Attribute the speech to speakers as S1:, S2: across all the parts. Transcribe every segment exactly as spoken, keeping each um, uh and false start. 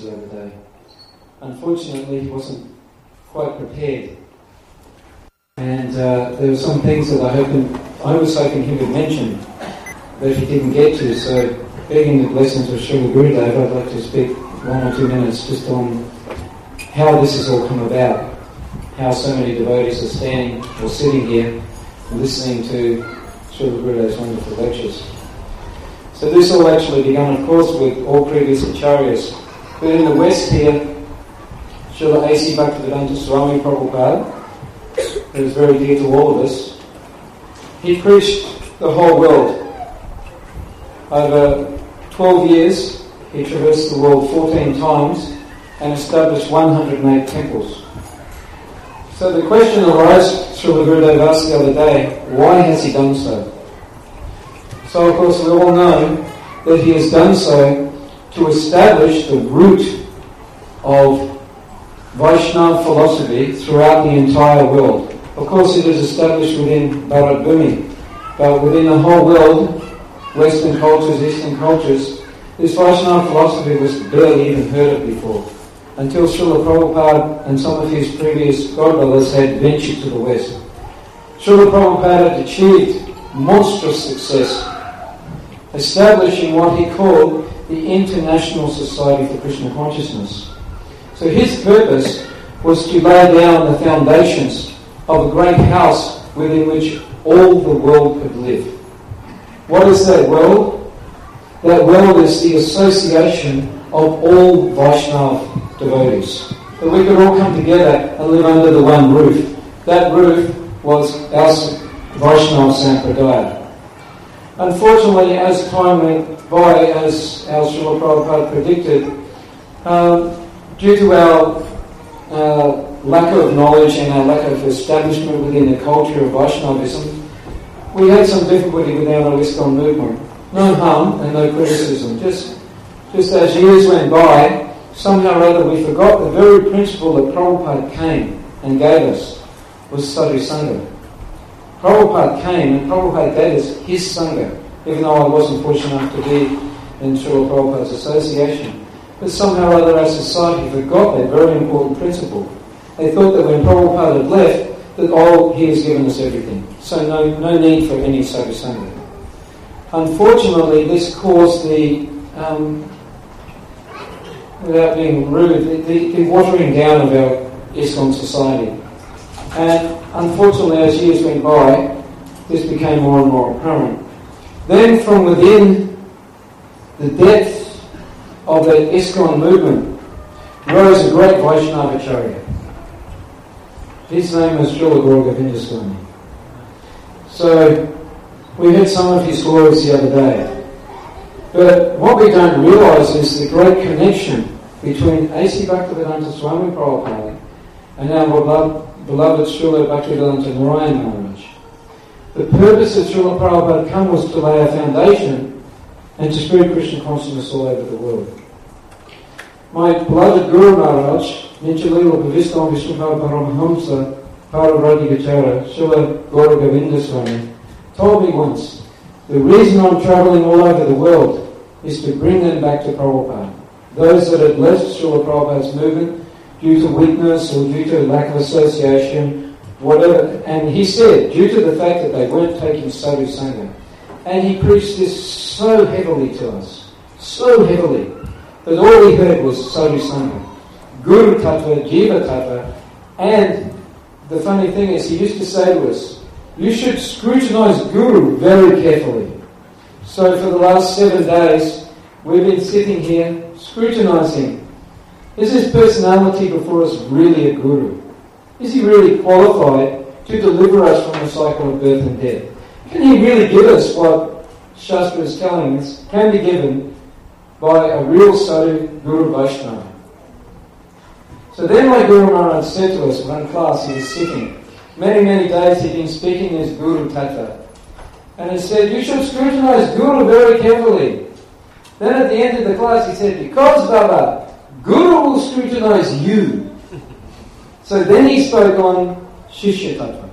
S1: the other day. Unfortunately, he wasn't quite prepared. And uh, there were some things that I, hoping, I was hoping he would mention that he didn't get to. So, begging the blessings of Srila Gurudev, I'd like to speak one or two minutes just on how this has all come about. How so many devotees are standing or sitting here and listening to Srila Gurudev's wonderful lectures. So this all actually began, of course, with all previous acharyas. But in the West here, Srila A C Bhaktivedanta Swami Prabhupada, who is very dear to all of us, he preached the whole world. Over twelve years, he traversed the world fourteen times and established one hundred eight temples. So the question arose, Srila Gurudev asked the other day, why has he done so? So of course we all know that he has done so to establish the root of Vaishnava philosophy throughout the entire world. Of course it is established within Bharat Bhumi, but within the whole world, Western cultures, Eastern cultures, this Vaishnava philosophy was barely even heard of before, until Srila Prabhupada and some of his previous godbrothers had ventured to the West. Srila Prabhupada had achieved monstrous success, establishing what he called the International Society for Krishna Consciousness. So his purpose was to lay down the foundations of a great house within which all the world could live. What is that world? That world is the association of all Vaishnava devotees. That we could all come together and live under the one roof. That roof was our Vaishnava Sampradaya. Unfortunately, as time went by, as our Srila Prabhupada predicted, um, due to our uh, lack of knowledge and our lack of establishment within the culture of Vaishnavism, we had some difficulty with our ISKCON movement. No harm and no criticism. Just, just as years went by, somehow or other we forgot the very principle that Prabhupada came and gave us was Sadhu Sangha. Prabhupada came and Prabhupada gave us his Sangha, even though I wasn't fortunate enough to be in Srila Prabhupada's association. But somehow or other our society forgot that very important principle. They thought that when Prabhupada had left, that, oh, he has given us everything. So no, no need for any Sadhu Sangha. Unfortunately, this caused the, um, without being rude, the, the, the watering down of our ISKCON society. And unfortunately, as years went by, this became more and more apparent. Then from within the depth of the ISKCON movement rose a great Vaishnavacharya. His name was Srila Gaura Govinda Swami. So, we heard some of his glories the other day. But what we don't realise is the great connection between A C Bhaktivedanta Swami Prabhupada and our beloved, beloved Srila Bhaktivedanta Narayan Maharaj. The purpose of Srila Prabhupada come was to lay a foundation and to spread Krishna consciousness all over the world. My beloved Guru Maharaj, Nityalila Bhavistam Vishnubhava Paramahamsa Paravragigachara Srila Gaura Govinda Swami told me once, the reason I'm travelling all over the world is to bring them back to Prabhupada. Those that had left Srila Prabhupada's movement due to weakness or due to lack of association, whatever. And he said, due to the fact that they weren't taking Sadhu Sangha. And he preached this so heavily to us, so heavily, that all we heard was Sadhu Sangha, Guru Tattva, Jiva Tattva, and the funny thing is he used to say to us, you should scrutinize Guru very carefully. So for the last seven days, we've been sitting here scrutinizing. Is his personality before us really a Guru? Is he really qualified to deliver us from the cycle of birth and death? Can he really give us what Shastra is telling us can be given by a real Sadhu Guru Vaishnava? So then my Guru Maharaj said to us, one class he was sitting, many, many days he'd been speaking as Guru Tattva. And he said, you should scrutinize Guru very carefully. Then at the end of the class he said, because Baba, Guru will scrutinize you. So then he spoke on Shishya Tattva.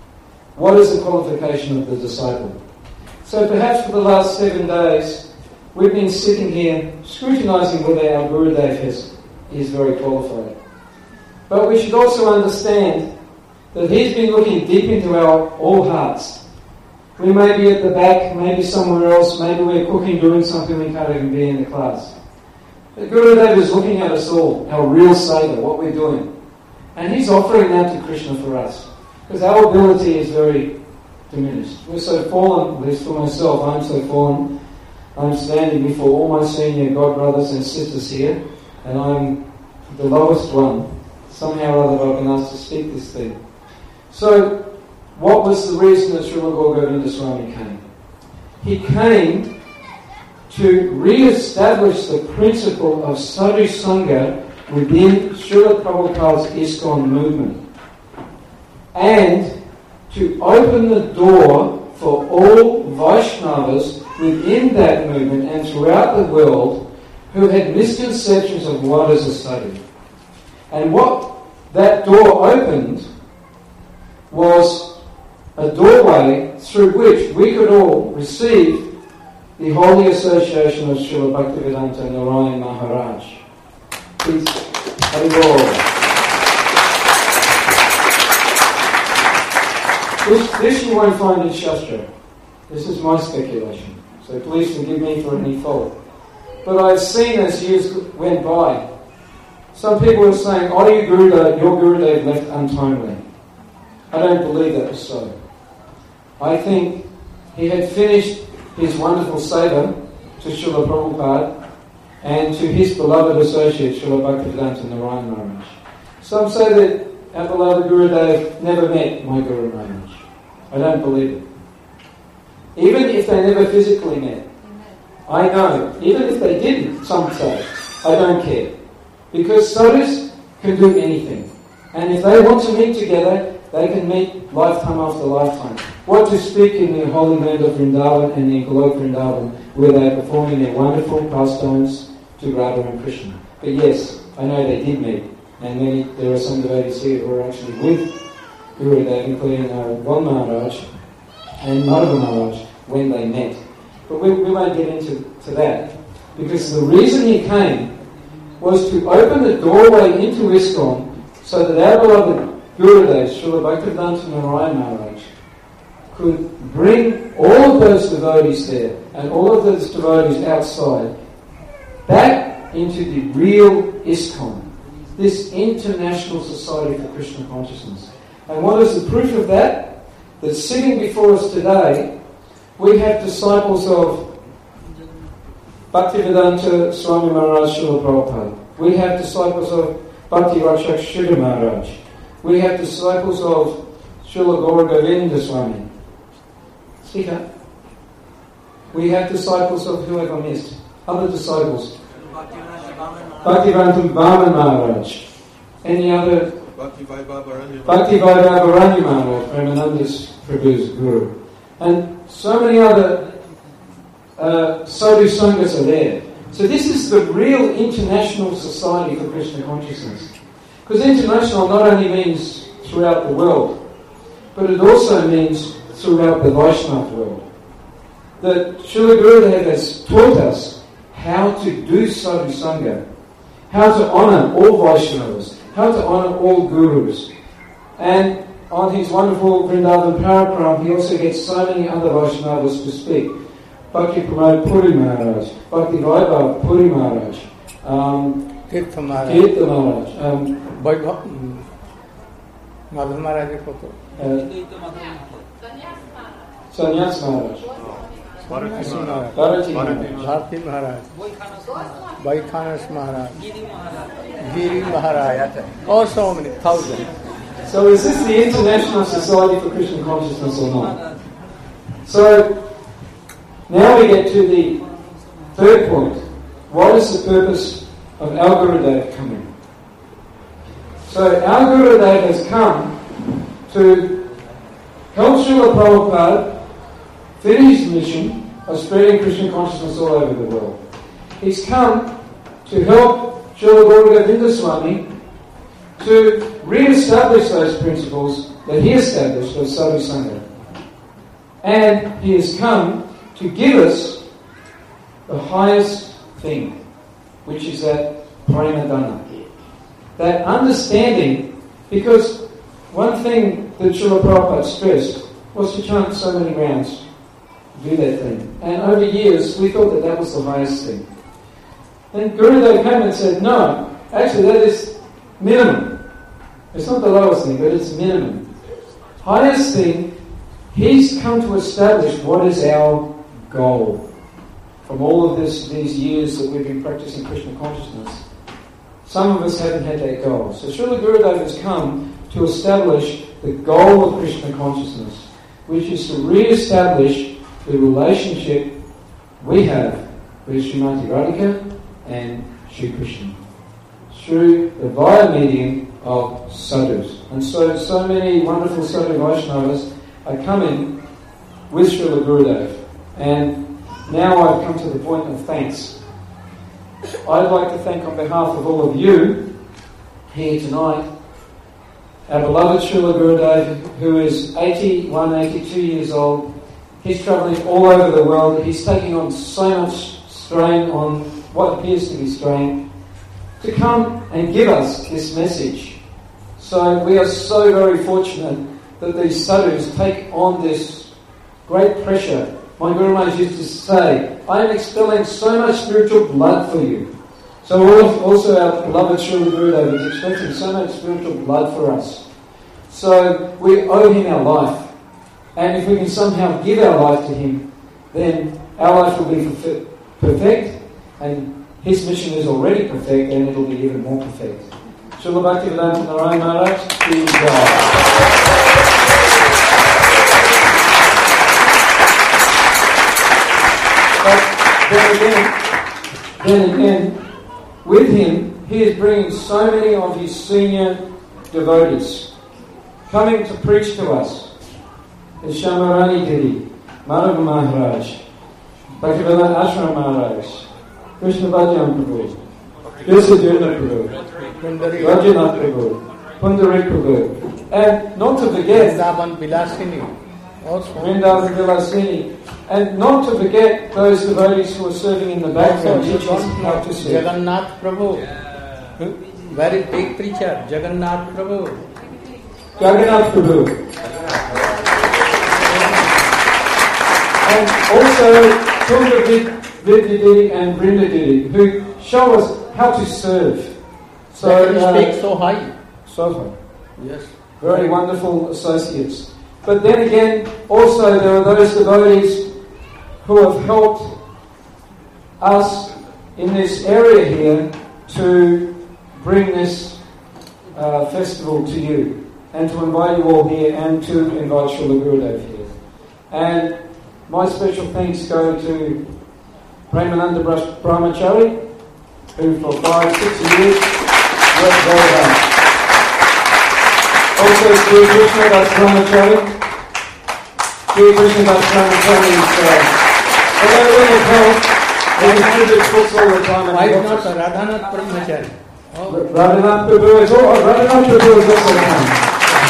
S1: What is the qualification of the disciple? So perhaps for the last seven days, we've been sitting here scrutinising whether our Gurudev is, is very qualified. But we should also understand that he's been looking deep into our all hearts. We may be at the back, maybe somewhere else, maybe we're cooking, doing something we can't even be in the class. But Gurudev is looking at us all, our real seva, what we're doing. And he's offering that to Krishna for us. Because our ability is very diminished. We're so fallen, at least for myself, I'm so fallen. I'm standing before all my senior God brothers and sisters here, and I'm the lowest one. Somehow or other I've been asked to speak this thing. So, what was the reason that Srila Gaura Govinda Swami came? He came to re-establish the principle of Sadhu Sangha within Srila Prabhupada's ISKCON movement, and to open the door for all Vaishnavas within that movement and throughout the world who had misconceptions of what is a sadhu. And what that door opened was a doorway through which we could all receive the holy association of Srila Bhaktivedanta Narayan Maharaj. Please, Haribol. This, this you won't find in Shastra. This is my speculation. So please forgive me for any fault. But I've seen as years went by, some people were saying, oh, your Gurudev, your Gurudev left untimely. I don't believe that was so. I think he had finished his wonderful seva to Srila Prabhupada and to his beloved associate, Srila Bhaktivedanta Narayan Maharaj. Some say that our beloved Gurudev never met my Guru Maharaj. I don't believe it. Even if they never physically met. I know. Even if they didn't, some say. I don't care. Because sadhus can do anything. And if they want to meet together, they can meet lifetime after lifetime. What to speak in the holy land of Vrindavan and in Golok Vrindavan, where they are performing their wonderful pastimes to Radha and Krishna. But yes, I know they did meet. And many, there are some devotees here who are actually with Gurudev, including uh, Ron Maharaj and Madhava Maharaj, when they met. But we, we won't get into to that. Because the reason he came was to open the doorway into ISKCON so that our beloved Gurudev, Srila Bhaktivedanta Narayan Maharaj, could bring all of those devotees there and all of those devotees outside back into the real ISKCON, this international society for Krishna consciousness. And what is the proof of that? That sitting before us today, we have disciples of Bhaktivedanta Swami Maharaj Srila Prabhupada. We have disciples of Bhakti Rakshak Sridhar Maharaj. We have disciples of Srila Gaura Govinda Swami. Speak up. We have disciples of who have I missed? Other disciples. Bhaktivedanta Vaman Maharaj. Any other? Bhakti Vaibhavaranya Maharaj, Premananda's Prabhu's Guru. And so many other uh, Sadhu Sanghas are there. So this is the real international society for Krishna consciousness. Because international not only means throughout the world, but it also means throughout the Vaishnava world. That Srila Gurudev has taught us how to do Sadhu Sangha, how to honour all Vaishnavas, how to honour all Gurus. And on his wonderful Vrindavan Parikram, he also gets so many other Vaishnavas to speak. Bhakti Pramod Puri Maharaj, Bhakti Vaibhav Puri Maharaj, um,
S2: Tirtha Maharaj,
S1: Tirtha Maharaj, um,
S2: Vaibhav, Madhava Maharaj,
S1: Sannyas Maharaj,
S2: Bharati Maharaj, Vaikhanas Maharaj, Giri Maharaj, oh so many, thousands.
S1: So is this the International Society for Krishna Consciousness or not? So now we get to the third point. What is the purpose of our Gurudev coming? So our Gurudev has come to help Srila Prabhupada finish his mission of spreading Krishna consciousness all over the world. He's come to help Srila Gaura Govinda Swami to re-establish those principles that he established of Sadhu Sangha. And he has come to give us the highest thing, which is that Premadana. That understanding, because one thing that Srila Prabhupada stressed was to chant so many rounds, do that thing. And over years, we thought that that was the highest thing. Then Gurudev came and said, no, actually that is minimum. It's not the lowest thing, but it's minimum. Highest thing, he's come to establish what is our goal. From all of this, these years that we've been practicing Krishna consciousness, some of us haven't had that goal. So Srila Gurudev has come to establish the goal of Krishna consciousness, which is to re-establish the relationship we have with Srimati Radhika and Sri Krishna through the via medium of sadhus. And so, so many wonderful sadhu Vaishnavas are coming with Srila Gurudev. And now I've come to the point of thanks. I'd like to thank on behalf of all of you here tonight, our beloved Srila Gurudev, who is eighty-one, eighty-two years old. He's travelling all over the world. He's taking on so much strain, on what appears to be strain, to come and give us this message. So we are so very fortunate that these sadhus take on this great pressure. My Guru Maharaj used to say, I am expelling so much spiritual blood for you. So also our beloved Srila Gurudev is expecting so much spiritual blood for us. So we owe him our life. And if we can somehow give our life to him, then our life will be perfect, and his mission is already perfect, and it will be even more perfect. Srila Bhaktivedanta Narayana Maharaj, please God. But then again, then again, with him, he is bringing so many of his senior devotees coming to preach to us. Shamarani Giri, Madhava Maharaj, Bhaktivedanta Ashram Maharaj, Krishna Bhajan Prabhu, Yosadurna Prabhu, Rajanath Prabhu, Pundarik Prabhu, and not to forget
S2: Vrindavan Vilasini,
S1: Vrindavan Vilasini, and not to forget those devotees who are serving in the background, teaching us how to serve.
S2: Jagannath Prabhu,
S1: Who?
S2: very big preacher, Jagannath Prabhu.
S1: Jagannath Prabhu. And also Tunda Vidyaditi and Vrindaditi, who show us how to serve.
S2: So they uh, speak so high.
S1: So high.
S2: Yes.
S1: Very wonderful associates. But then again, also there are those devotees who have helped us in this area here to bring this uh, festival to you, and to invite you all here, and to invite Srila Gurudev here. And my special thanks go to Premananda Brahmachari, who for five, six years worked very hard. Also, Sri Krishna Das Brahmachari. Sri Krishna Das Brahmachari is, uh, although we have help, he distributes books all the time.
S2: Why not Radhanath Brahmachari?
S1: Oh. Radhanath Prabhu is also, Radhanath Prabhu is also coming.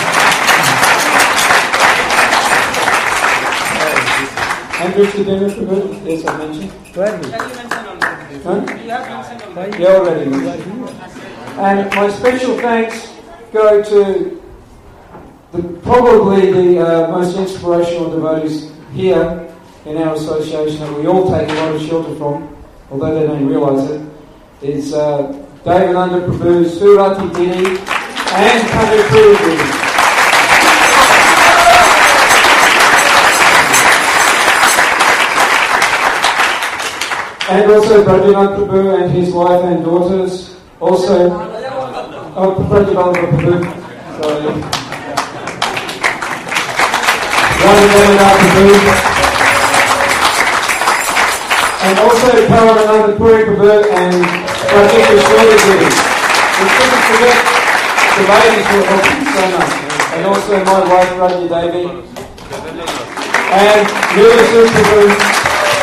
S1: And Krishna Deva Prabhu, yes, I mentioned.
S2: Where is
S1: huh? Yeah, already. And my special thanks go to the, probably the uh, most inspirational devotees here in our association that we all take a lot of shelter from, although they don't realise it, is uh, Devananda Prabhu, Surati Dini, and Pandit Dini. And also Brajanath Prabhu and his wife and daughters. Also, oh, Brajanath Prabhu, sorry. Radhanath Prabhu. And also Paramananda Puri Prabhu and Rajika Shwari. We shouldn't forget the ladies who are helping so much. And also my wife Raji Devi. And Leela Prabhu.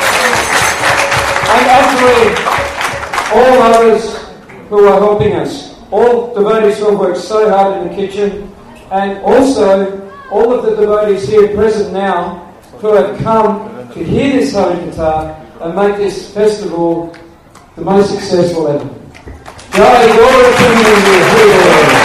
S1: And actually, all others who are helping us, all devotees who have worked so hard in the kitchen, and also all of the devotees here present now who have come to hear this Harikatha and make this festival the most successful ever. Jai Gaura Premanande.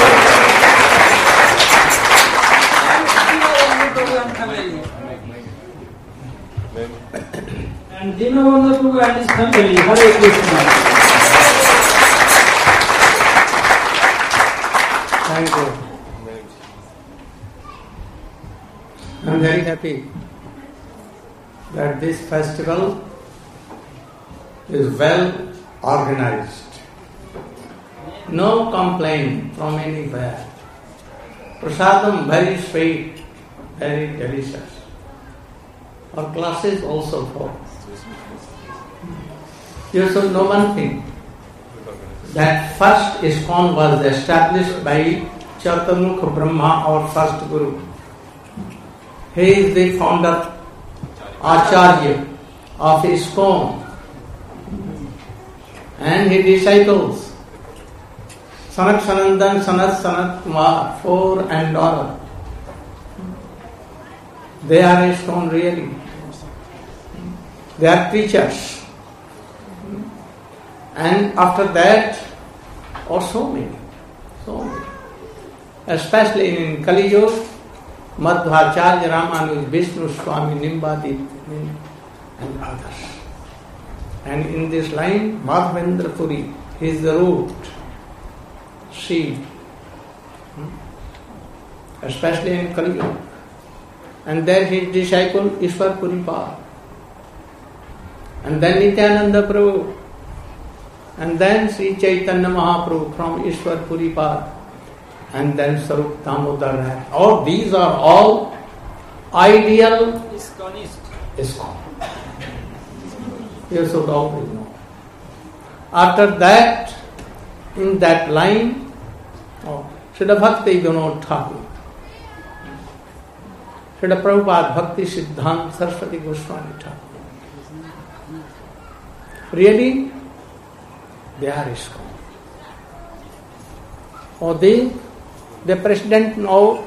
S3: And Dinavanda Prabhu and his family, Hare Krishna.
S2: Thank you. I am very happy that this festival is well organized. No complaint from anywhere. Prasadam very sweet, very delicious. Our classes also full. You should know one thing, that first ISKCON was established by Chaturmukha Brahma, our first Guru. He is the founder, Acharya of ISKCON, and his disciples, Sanat Sanandan, Sanat Sanat Kumar, four and daughter. They are ISKCON really. They are preachers. And after that, or so many, so many. Especially in Kali Yuga, Madhvacharya, Ramanuja, Vishnu Swami, Nimbadit, and others. And in this line, Madhavendra Puri is the root, seed. Especially in Kali Yuga. And there his disciple, Ishwar Puripal. And then Nityananda Prabhu. And then Sri Chaitanya Mahaprabhu from Ishwar Puripal. And then Sarup Damodar Rai. All these are all ideal
S3: ISKCONist.
S2: ISKCON. You should always know. After that, in that line, oh, Srila Bhakti Vinod Thakur, Srila Prabhupada Bhakti Siddhanta Saraswati Goswami Thakur. Really, they are ISKCON. Or they, the president now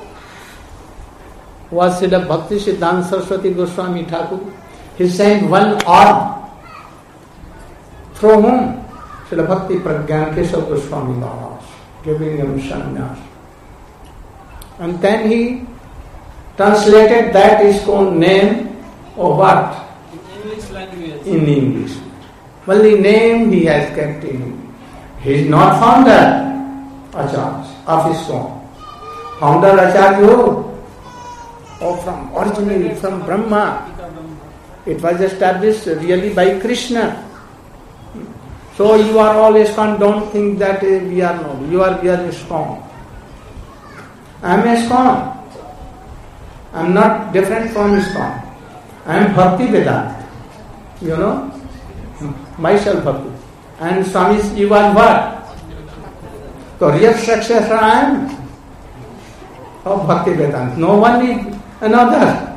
S2: was Srila Bhakti Siddhanta Saraswati Goswami Thakur. He sent one arm through whom Srila Bhakti Pragyan Keshav Goswami Maharaj, giving him sannyas. And then he translated that ISKCON name of what?
S3: In English language.
S2: In English. Only name he has kept in English. He is not founder, Acharya, of ISKCON. Founder Acharya who? Or from originally from Brahma. It was established really by Krishna. So you are all ISKCON, don't think that we are not. You are, we are ISKCON. I am ISKCON. I am not different from ISKCON. I am Bhakti Vedanta. You know? Myself Bhakti. And Swami, you are what? So real successor I am of Bhakti Vedanta. No one is another.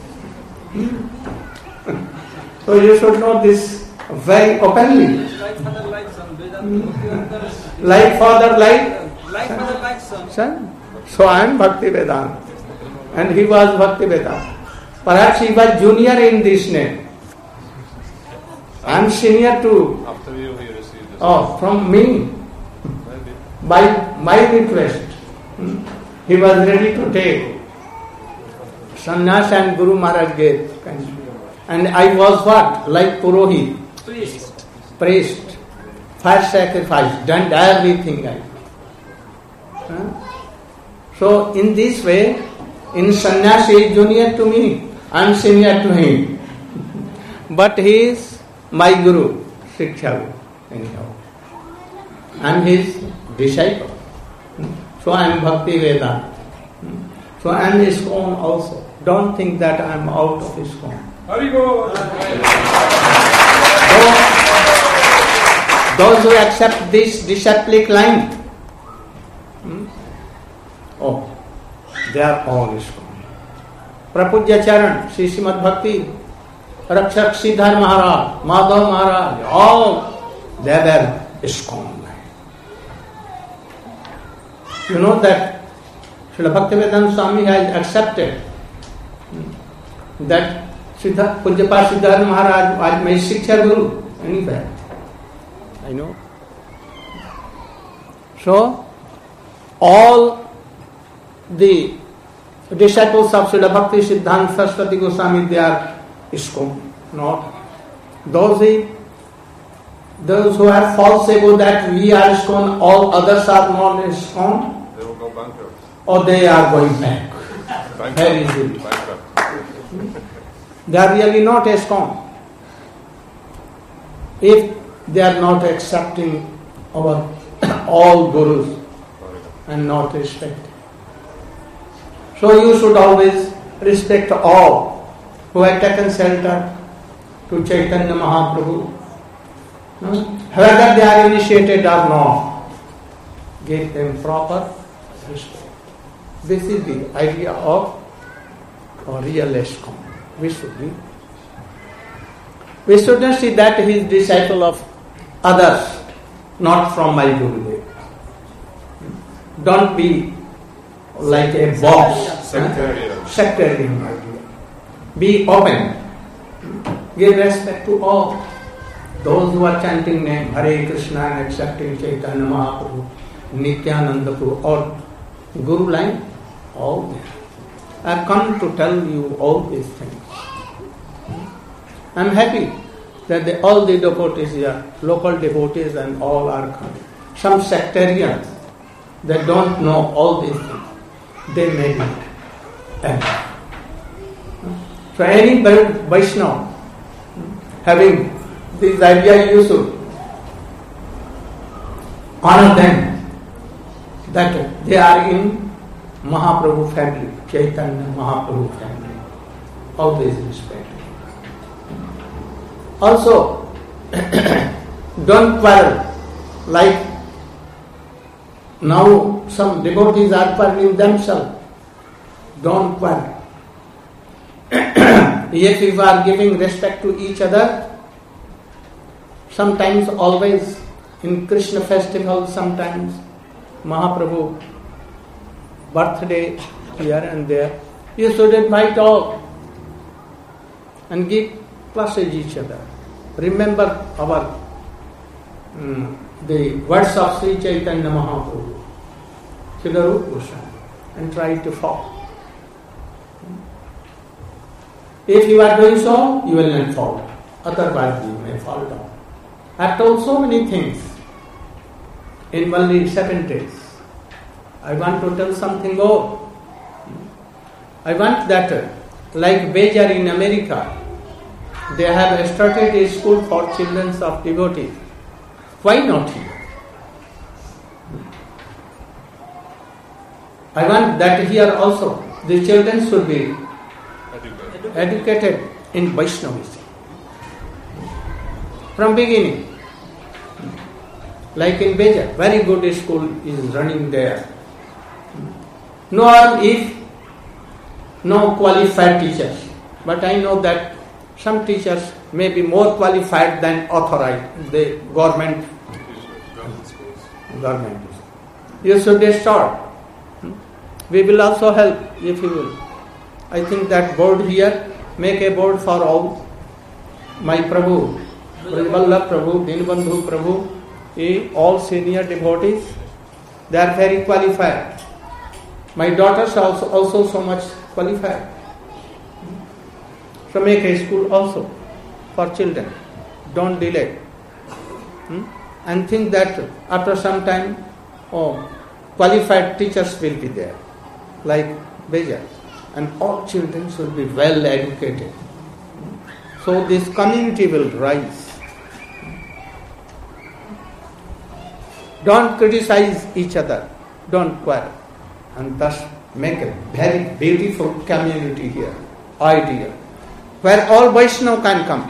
S2: So you should know this very openly.
S3: Like father, like son. Vedanta.
S2: Like father, like
S3: Like father, like son.
S2: son. So I am Bhakti Vedanta. And he was Bhakti Vedanta. Perhaps he was junior in this name. I am senior to.
S4: After you, he received this.
S2: Oh, from me.
S4: Maybe.
S2: By my request. Hmm. He was ready to take sannyas and Guru Maharaj gave. And I was what? Like Purohit.
S3: Priest.
S2: Priest. Fire sacrifice. Done everything I. Huh? So in this way, in sannyas he is junior to me. I am senior to him. But he is my Guru, Shiksha, anyhow. I am his disciple. So I am Bhakti Vedanta. So I am ISKCON also. Don't think that I am out of ISKCON.
S3: Haribol.
S2: Those who accept this disciplic line, hmm? oh, they are all ISKCON. Prapujya Charan, Sri Srimad Bhakti, Rakshak Siddhar Maharaj, Madhav Maharaj, all they were ISKCON. You know that Srila Bhaktivedanta Swami has accepted that Siddha, Pujyapad Siddhartha Maharaj was my Shiksha Guru. In fact, I know. So, all the disciples of Srila Bhakti Siddhanta Saraswati Goswami, they are ISKCON, not those, those who are false about that we are ISKCON, all others are not ISKCON,
S4: They will go bankrupt.
S2: or they are going back.
S4: Bankrupt.
S2: Very easily.
S4: Bankrupt.
S2: They are really not ISKCON. If they are not accepting our all gurus and not respecting. So you should always respect all who have taken shelter to Chaitanya Mahaprabhu. Whether they are initiated or not, give them proper respect. This is the idea of a real ISKCON. We should be. We should not see that he is disciple of others, not from my Gurudev. Don't be like a boss.
S4: Sectarian.
S2: Huh? Sectarian idea. Be open. Give respect to all. Those who are chanting name Hare Krishna and accepting Chaitanya Mahaprabhu, Nityananda Prabhu, or Guru line, all there. I have come to tell you all these things. I am happy that the, all the devotees here, local devotees and all are coming. Some sectarians, they don't know all these things. They may not. So any Vaishnava having this idea, you should honor them that they are in Mahaprabhu family, Chaitanya Mahaprabhu family. Always respect. Also, don't quarrel. Like now some devotees are quarreling themselves. Don't quarrel. If we are giving respect to each other, sometimes always in Krishna festival, sometimes Mahaprabhu birthday here and there, you should invite all and give classes each other. Remember our um, the words of Sri Chaitanya Mahaprabhu, Srila Rupa Goswami, and try to follow. If you are doing so, you will not fall. Otherwise, you may fall down. I have told so many things in only seven days. I want to tell something more. I want that, like Bejar in America, they have started a school for children of devotees. Why not here? I want that here also the children should be
S4: Educated.
S2: educated in Vaishnavism from beginning. Like in Bejar, very good school is running there. No harm if no qualified teachers, but I know that some teachers may be more qualified than authorized, the government.
S4: Government schools.
S2: Government. You should start. We will also help if you will. I think that board here, make a board for all. My Prabhu, Vallabh Prabhu, Dinbandhu Prabhu, eh, all senior devotees, they are very qualified. My daughters are also, also so much qualified. So make a school also for children. Don't delay. Hmm? And think that after some time, oh, qualified teachers will be there, like Bejar. And all children should be well educated. So this community will rise. Don't criticize each other. Don't quarrel. And thus make a very beautiful community here, ideal, where all Vaishnava can come.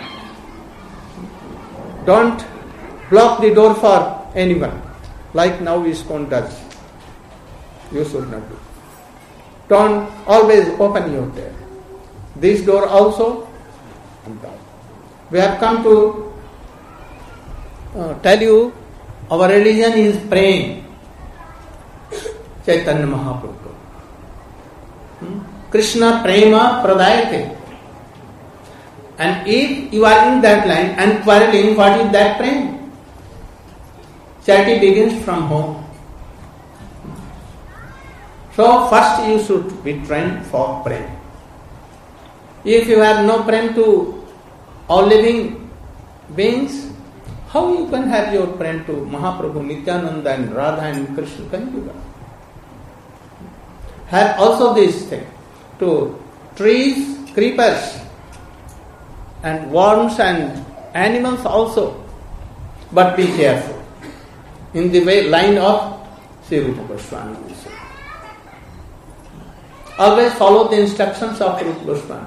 S2: Don't block the door for anyone, like now ISKCON does. You should not do. Don't always open your door. This door also. We have come to uh, tell you our religion is praying Chaitanya Mahaprabhu. Hmm? Krishna prema pradayate. And if you are in that line and quarreling, what is that prema? Charity begins from home. So first you should be trained for prema. If you have no prema to all living beings, how you can have your prema to Mahaprabhu, Nityananda and Radha and Krishna Kanjuga? Have also this thing to trees, creepers and worms and animals also. But be careful. In the way line of Sri Rupa Goswami. Always follow the instructions of Rupa Goswami.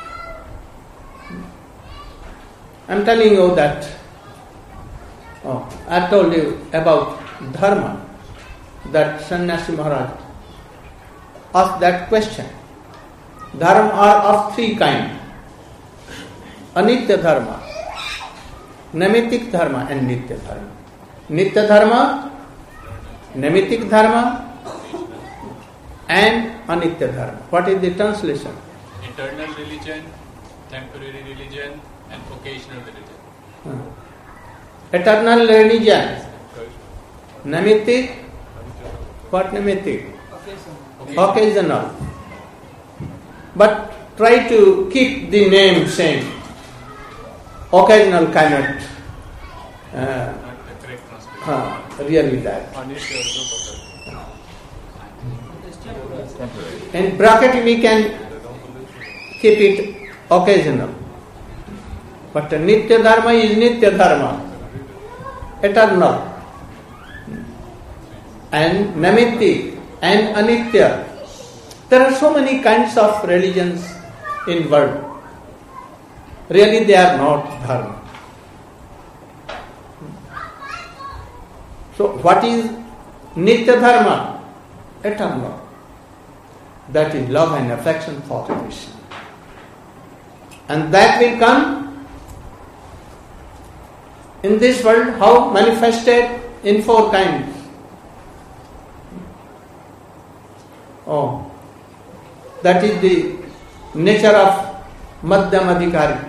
S2: I am telling you that oh, I told you about dharma, that Sannyasi Maharaj asked that question. Dharma are of three kinds. Anitya dharma, Naimittik dharma and Nitya dharma. Nitya dharma, Naimittik dharma and Anitya dharma. What is the translation?
S5: Eternal religion, temporary religion and occasional religion.
S2: Uh. Eternal religion, Naimittik, what Naimittik?
S3: Occasional.
S2: Occasional. But try to keep the name same. Occasional cannot uh,
S5: Not the correct translation.
S2: uh, really that. In bracket we can keep it occasional. But Nitya Dharma is Nitya Dharma, eternal. And Naimittik and Anitya. There are so many kinds of religions in world. Really they are not dharma. So what is Nitya Dharma? Eternal. That is love and affection for Krishna. And that will come in this world how manifested in four kinds. Oh, that is the nature of Madhyam Adhikari.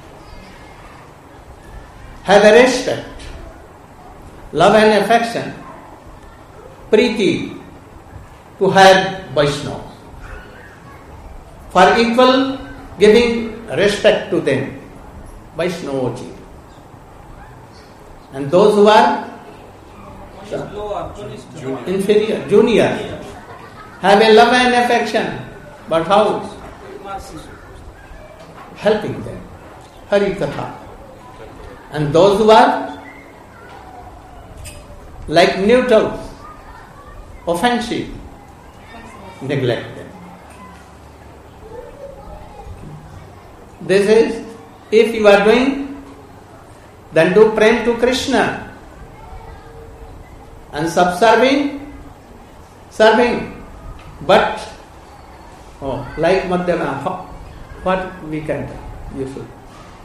S2: Have a respect, love and affection, Preeti to higher Vaishnavas. For equal giving respect to them, Vaishnavoji. And those who are
S3: Lower, polished.
S2: inferior, junior, have a love and affection, but how? Helping them. Hari Katha. And those who are like neutrals, offensive, neglect them. This is, if you are doing, then do prema to Krishna. And subserving, serving. But, oh, like Madhyama, what we can do? You should.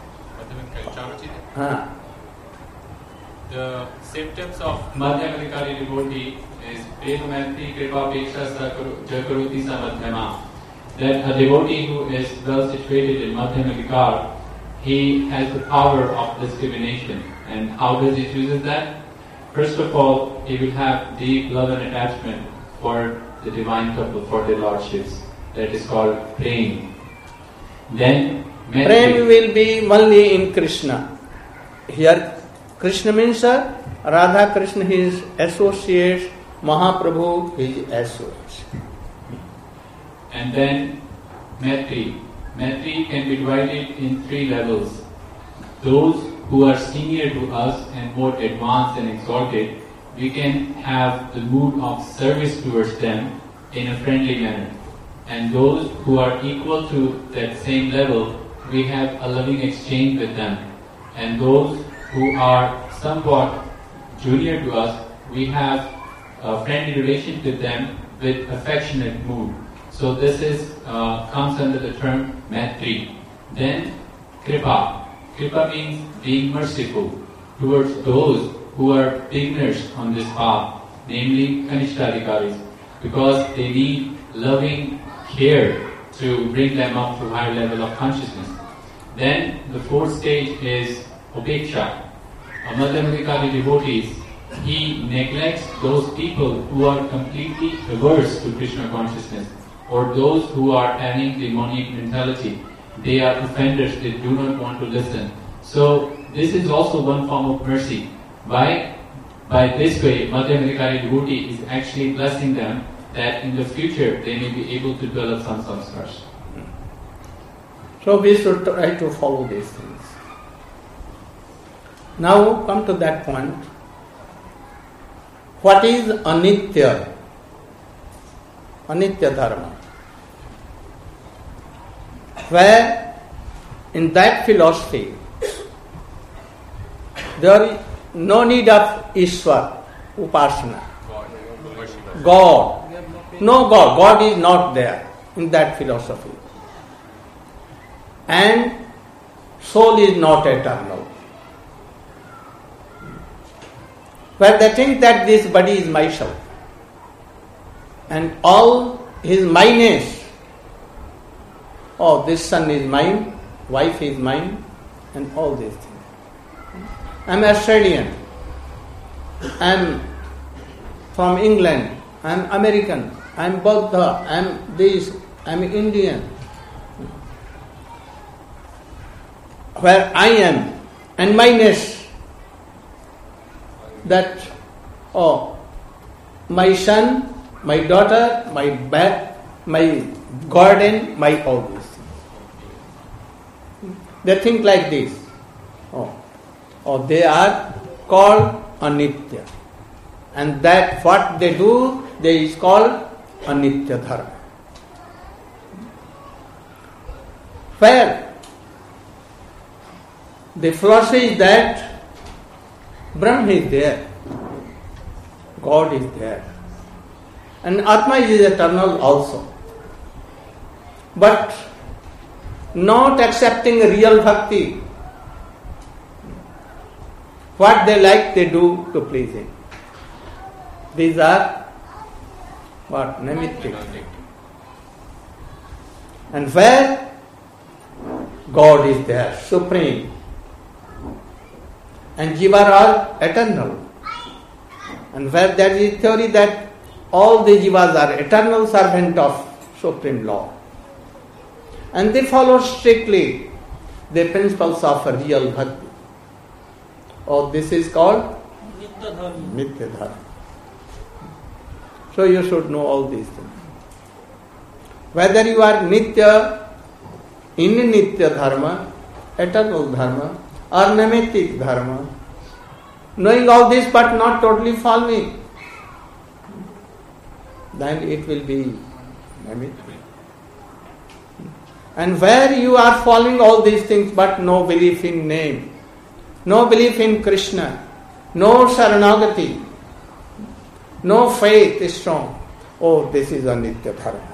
S2: Huh.
S5: The symptoms of Madhyamadikari devotee is Prema-Maitri Kripa-Peksha Jakaruti Samadhyama. That a devotee who is well situated in Madhyamadikar, he has the power of discrimination. And how does he use that? First of all, he will have deep love and attachment for the divine couple, for their lordships. That is called prema. Then
S2: Prema will be only in Krishna. Here, Krishna means uh, Radha Krishna, his associates, Mahaprabhu, his associates.
S5: And then Maitri. Maitri can be divided in three levels. Those who are senior to us and more advanced and exalted, we can have the mood of service towards them in a friendly manner. And those who are equal to that same level, we have a loving exchange with them. And those who are somewhat junior to us, we have a friendly relation with them with affectionate mood. So this is uh, comes under the term Maitri. Then Kripa. Kripa means being merciful towards those who are beginners on this path, namely Kanishtadikaris, because they need loving care to bring them up to higher level of consciousness. Then the fourth stage is upeksha. A Madhyamadikari devotees, he neglects those people who are completely averse to Krishna consciousness, or those who are having demonic mentality. They are offenders, they do not want to listen. So this is also one form of mercy. By, by this way, Madhyamadikari devotee is actually blessing them that in the future they may be able to develop some samskars.
S2: So we should try to follow these things. Now come to that point. What is anitya? Anitya dharma. Where in that philosophy there is no need of Ishwar, Upasana. God. No God. God is not there in that philosophy. And soul is not eternal. Where they think that this body is myself. And all his myness. Oh, this son is mine, wife is mine, and all these things. I'm Australian. I'm from England. I'm American. I'm Buddha. I'm this. I'm Indian. Where I am, and myness. That, oh, my son, my daughter, my bed, my garden, my all these things. They think like this. Oh, oh, they are called anitya. And that what they do, they is called anitya dharma. Where the philosophy is that Brahma is there, God is there, and Atma is eternal also. But not accepting real bhakti. What they like, they do to please Him. These are what? Naimittik. And where God is there, supreme, and jiva are eternal. And where there is theory that all the jivas are eternal servant of Supreme Lord. And they follow strictly the principles of real bhakti. Oh, this is called Nitya Dharma. So you should know all these things. Whether you are Nitya, in Nitya Dharma, eternal Dharma, or Naimittik Dharma, knowing all this but not totally following, then it will be Naimittik. And where you are following all these things but no belief in name, no belief in Krishna, no Saranagati, no faith is strong, oh, this is a Nitya Dharma.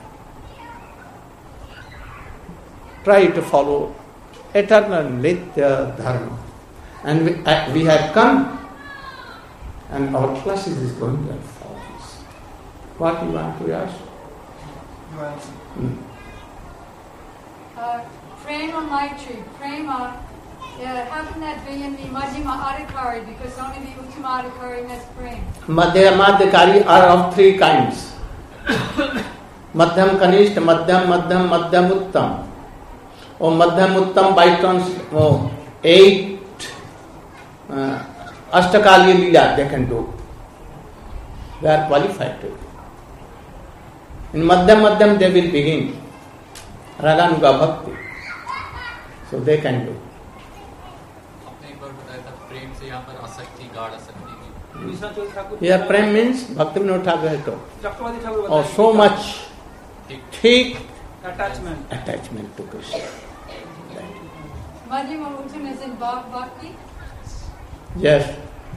S2: Try to follow eternal Nitya Dharma. And we, uh, we have come, and our classes is going to follow this. What do you want to ask? Hmm.
S6: Uh, prema Maitri, prema, uh, how can that be in the Madhyama Adhikari? Because only the Uttama Adhikari has prema.
S2: Madhyama Adhikari are of three kinds. Madhyam Kanishta, Madhyam, Madhyam, Madhyam Uttam. Or Madhyam Uttam by turns, oh, eight uh, Ashtakali Lila they can do. They are qualified to. In Madhyam Madhyam they will begin Raganuga Bhakti. So they can do. Here prem means Bhaktivinoda Thakur has told. Oh, so much thick
S3: attachment.
S2: attachment to Krishna.
S6: Madhyama Uttam is in Bhak- Bhakti?
S2: Yes.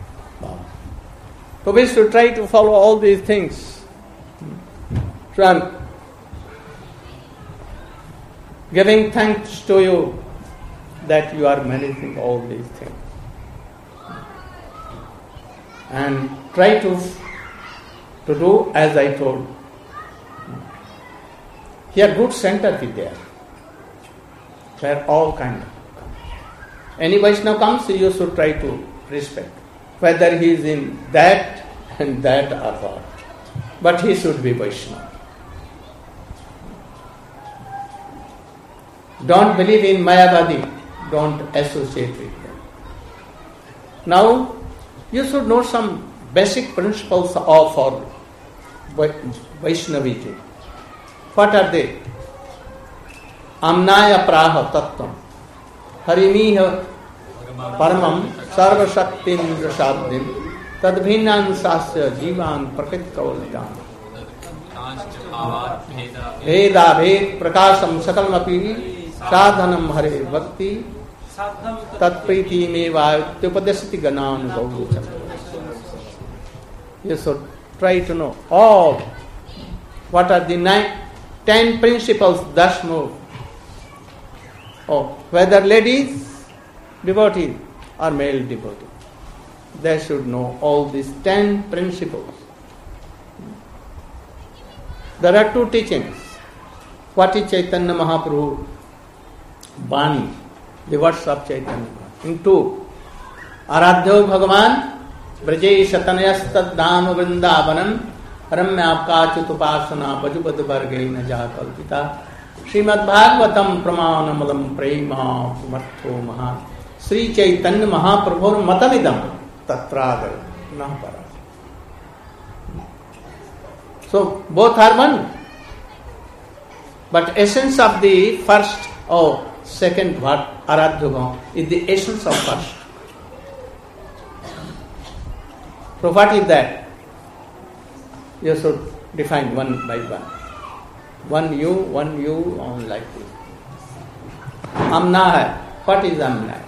S2: So we should try to follow all these things. Try giving thanks to you that you are managing all these things. And try to, to do as I told. Here good center is there. Where all kind of Any Vaishnava comes, you should try to respect, whether he is in that and that or what. But he should be Vaishnava. Don't believe in Mayavadi. Don't associate with them. Now, you should know some basic principles of our Vaishnavism. What are they? Amnaya praha tattvam harimiha paramam sarvashaktindra sadhim tadbhinnan sasya jivan prakrit kavalidam veda ved prakasham sakalmapi sadhanam hare bhakti tatpriti meva upadesati ganan gaurucham. You should try to know all what are the nine, ten principles thus move. Oh, whether ladies, devotees or male devotees, they should know all these ten principles. There are two teachings. What is Chaitanya Mahaprabhu? Bani, the words of Chaitanya. In two, Aradhyo Bhagavan, Braje Shatanayastad Dham Vrindavanam, Ramyapkachutupasana Pajupad Vargaina Jakalpita, Srimad Bhagavatam Pramanamalam Prema Pumatho Maha, Sri Chaitanya Mahaprabhu Matavidam Tatragar Nahapara. So both are one. But essence of the first or second what Aradhya is the essence of first. So what is that? You should define one by one. One you, one you, on like this. Amna hai. What is amna?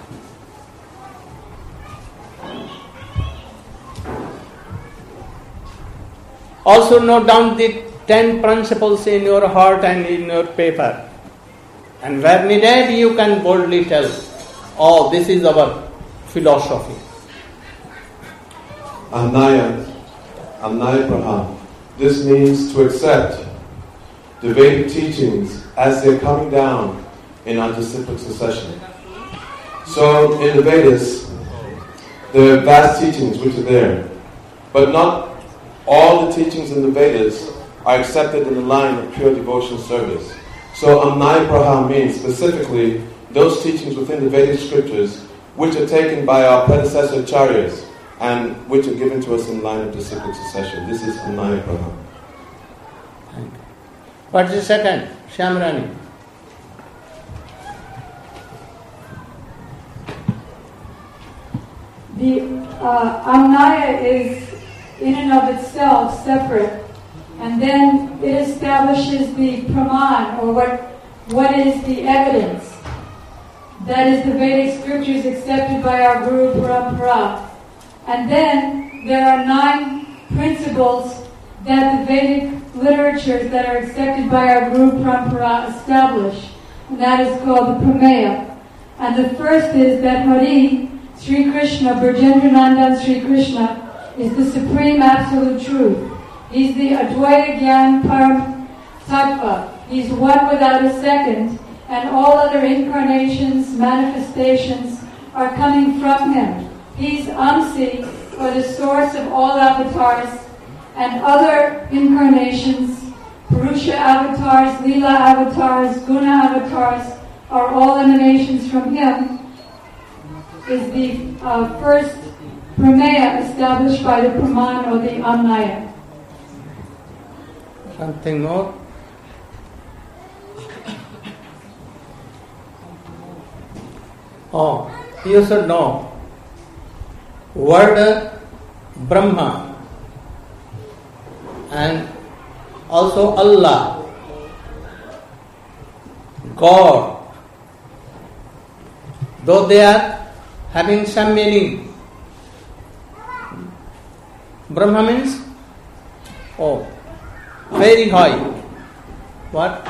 S2: Also note down the ten principles in your heart and in your paper. And where needed, you can boldly tell, oh, this is our philosophy.
S7: Amnaya, Amnaya Praham. This means to accept the Vedic teachings as they're coming down in undisciplic succession. So in the Vedas, there are vast teachings which are there, but not all the teachings in the Vedas are accepted in the line of pure devotional service. So Amnaya Praham means specifically those teachings within the Vedic scriptures which are taken by our predecessor acharyas and which are given to us in line of disciplic succession. This is Amnaya Praham.
S2: What is the second? Shyamrani.
S6: The uh, Amnaya is in and of itself separate, and then it establishes the Praman, or what what is the evidence. That is the Vedic scriptures accepted by our Guru Parampara. And then there are nine principles that the Vedic literatures that are accepted by our Guru Parampara establish. And that is called the Prameya. And the first is that Hari, Sri Krishna, Brajendra Nandan Sri Krishna, is the supreme absolute truth. He's the Advaita Gyan Param Tattva. He's one without a second, and all other incarnations, manifestations are coming from him. He's Amsi, or the source of all avatars, and other incarnations, Purusha avatars, Leela avatars, Guna avatars, are all emanations from him, is the uh, first Prameya established by the Praman or the Amnaya.
S2: Something more? Oh, you should know word Brahma and also Allah, God, though they are having some meaning. Brahma means, oh, very high. What?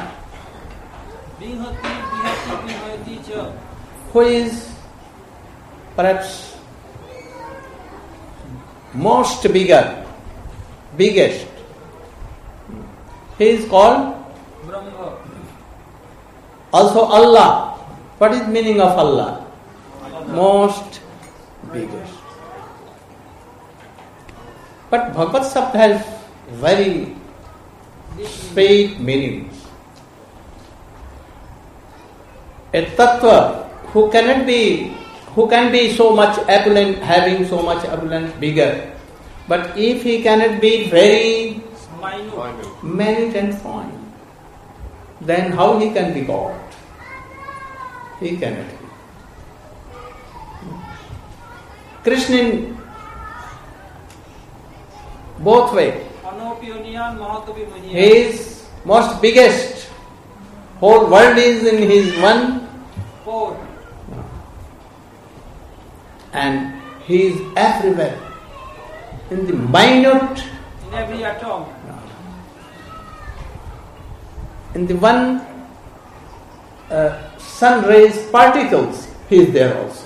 S2: Who is perhaps most bigger, biggest. He is called Brahma. Also Allah. What is meaning of Allah? most biggest. But Bhagavad Sabd has very sweet meanings. A tattva who cannot be, who can be so much opulent, having so much opulent, bigger, but if he cannot be very
S3: Minute.
S2: minute and fine, then how he can be God? He cannot be. Krishna in both ways.
S3: Anopiyoniyan Mahakavi Maniyan.
S2: He is most biggest. Whole world is in his one,
S3: Four.
S2: and he is everywhere. In the minute,
S3: In every atom.
S2: in the one uh, sun rays particles, he is there also.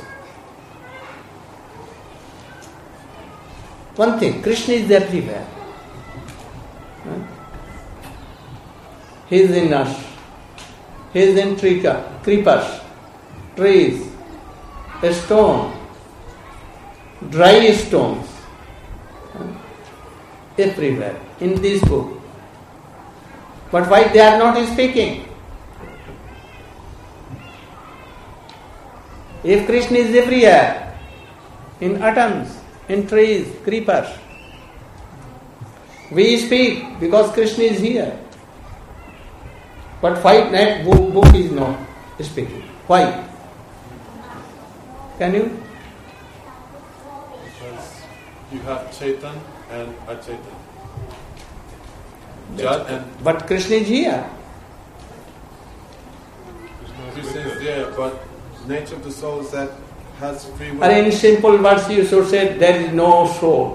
S2: One thing, Krishna is everywhere. Huh? He is in us. He is in tree, creepers, trees, a stone, dry stones, huh? everywhere in this book. But why they are not speaking? If Krishna is everywhere, in atoms, in trees, creepers, we speak because Krishna is here. But why that book, book is not speaking? Why? Can you?
S7: Because you have Chaitan and Achaitan. Jat and
S2: But Krishna is here.
S7: Krishna is there, but nature of the soul is that has free will.
S2: Or in simple words you should say there is no soul.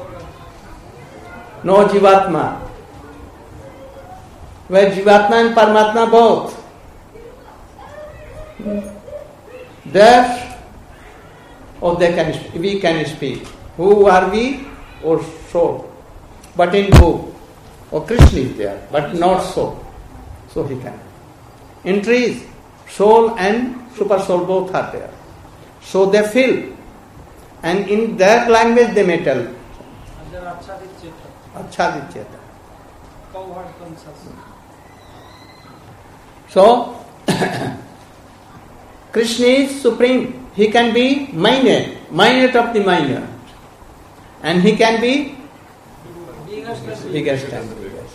S2: No Jivatma. Where Jivatma and Paramatma both. There, or they can, we can speak. Who are we? Or soul. But in book, or Krishna is there, but not so. So he can. In trees, soul and super soul both are there. So they feel. And in their language they may tell.
S3: And then Achadit Cheta.
S2: Achadit Cheta.
S3: Cowherd consciousness.
S2: So, Krishna is supreme. He can be minor, minor of the minor. And he can be
S3: Biggest and
S2: biggest and biggest.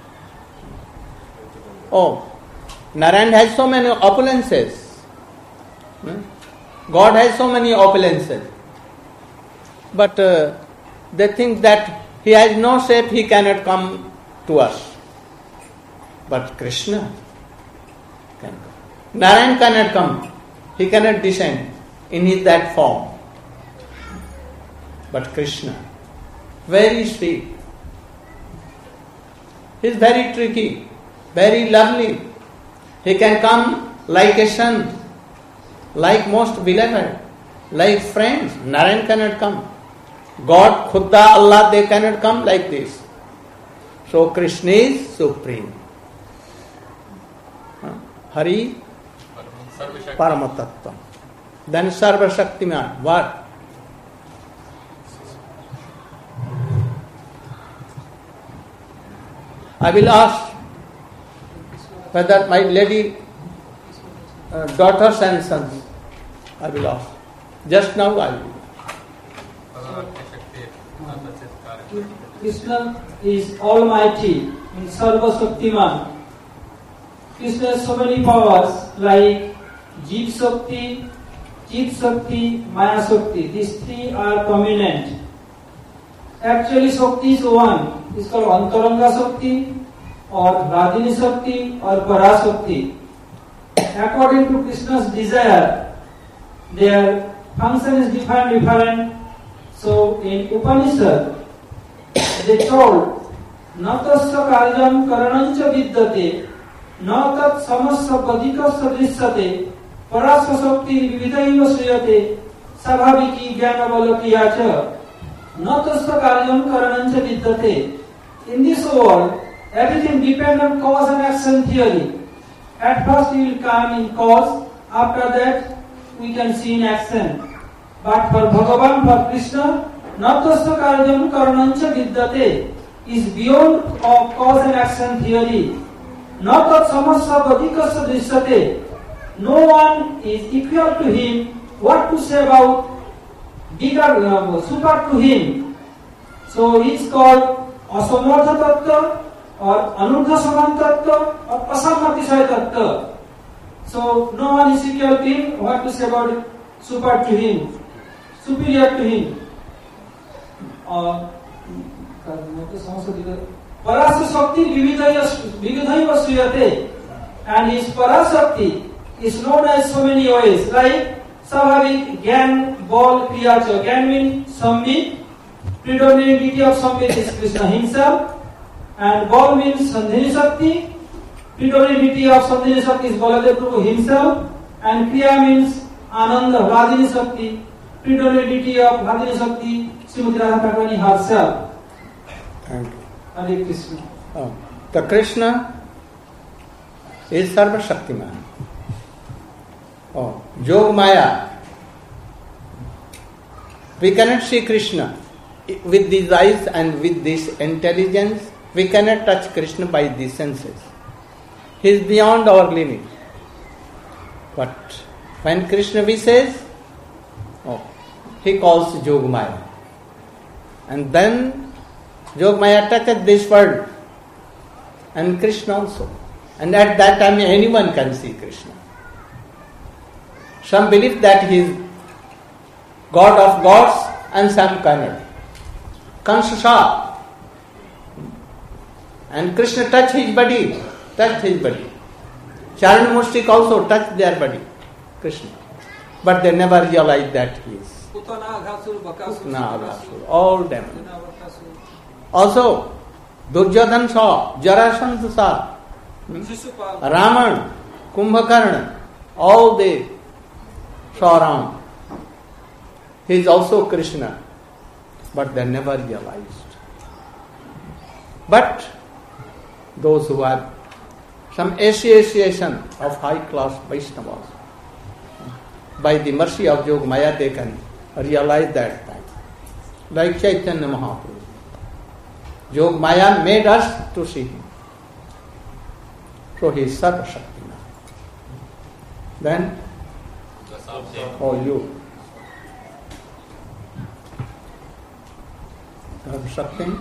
S2: Oh, Narayan has so many opulences. Hmm? God has so many opulences. But uh, they think that he has no shape, he cannot come to us. But Krishna can come. Narayan cannot come. He cannot descend in his that form. But Krishna, very sweet. He is very tricky, very lovely. He can come like a son, like most beloved, like friends. Narayan cannot come. God, Khuda, Allah, they cannot come like this. So Krishna is supreme. Huh? Hari Paramatattva. Then Sarva Shaktiman. What? I will ask whether my lady uh, daughters and sons, I will ask. Just now I will.
S3: Krishna is almighty in Sarva Shaktiman. Krishna has so many powers like Jeev Shakti, Chit Shakti, Maya Shakti. These three are prominent. Actually Shakti is one. It's called Antaranga Shakti or Radhini Shakti or Para Shakti. According to Krishna's desire, their function is different, different. So in Upanishad, they told, Natasya karyam karanancha vidyate, natat samasya padikasya drishyate, parasya shakti vividaiva shriyate, sabhaviki jnanavalakyacha, natasya karyam karanancha vidyate. In this world, everything depends on cause and action theory. At first you will come in cause, after that we can see in action. But for Bhagavan, for Krishna, Natasya karyam karanancha vidyate is beyond of cause and action theory. Natat samasya vadikasya drishyate. No one is equal to him. What to say about bigger, uh, super to him? So he is called Asamartha Tattva or Anurdha Saman Tattva or Asammatisaya Tattva. So no one is equal to him. What to say about super to him? Superior to him. Uh, Parasya Shakti Vividhaiva Suyate, and his Parasakti is known as so many ways, like Savhavik, Gyan, Bal, Kriyacha. Gyan means Sambit, predominant of Sambit is Krishna himself, and Bal means Sandhini Shakti, predominant of Sandhini Shakti is Baladev Prabhu himself, and Kriya means Ananda, Radhini Shakti, predominant of Radhini Shakti, Srimati Radha Thakurani herself.
S2: Thank you.
S3: Hare Krishna.
S2: Oh. The Krishna is Sarva Shaktiman. Oh. Yog Maya. We cannot see Krishna with these eyes and with this intelligence. We cannot touch Krishna by these senses. He is beyond our limit. But when Krishna wishes, oh, he calls Yog Maya. And then Yog Maya touches this world and Krishna also. And at that time anyone can see Krishna. Some believe that he is God of gods and some cannot. Kansa saw. And Krishna touched his body, touched his body. Charan Mustik also touched their body, Krishna. But they never realized that he is. All demons. Also, Duryodhana saw, Jarasandha saw, hmm? Raman, Kumbhakarna, all they saw Ram. He is also Krishna, but they never realized. But those who have some association of high class Vaishnavas, by the mercy of Yog Maya, they can realize that time. Like Chaitanya Mahaprabhu. Yog Maya made us to see him. So he is Sarva Shaktiman. Then, oh you. Sarva Shaktiman.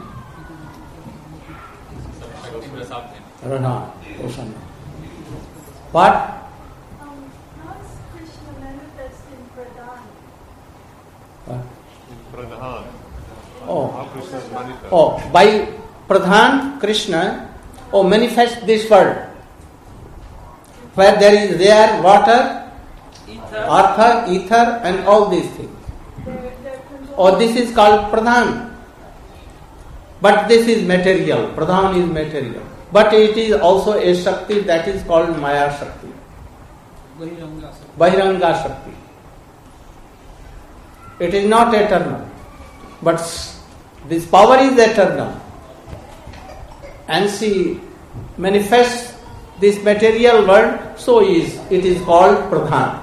S2: Radha, Hosanna. What?
S8: Um, how is Krishna manifest in Pradhan?
S2: What?
S7: Pradhan.
S2: Oh.
S7: How Krishna is manifest.
S2: Oh, by Pradhan Krishna, oh, manifest this world. Where there is there water, ether, artha, ether, and all these things.
S8: They're, they're
S2: Oh, this is called Pradhan. But this is material. Pradhan is material. But it is also a Shakti that is called Maya Shakti. Bahiranga Shakti. It is not eternal. But this power is eternal. And she manifests this material world, so is it is called Pradhan.